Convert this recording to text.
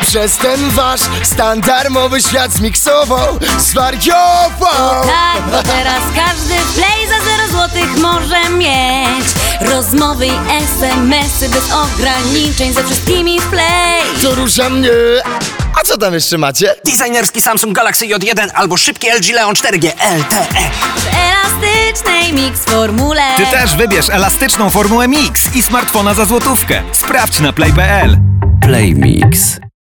przez ten wasz stan darmowy świat zmiksował, zwariował. Tak, bo teraz każdy play za 0 złotych może mieć rozmowy i SMS-y bez ograniczeń ze wszystkimi w play. To rusza mnie. A co tam jeszcze macie? Designerski Samsung Galaxy J1 albo szybki LG Leon 4G LTE. W elastycznej mix formule. Ty też wybierz elastyczną formułę Mix i smartfona za złotówkę. Sprawdź na play.pl. Play Mix.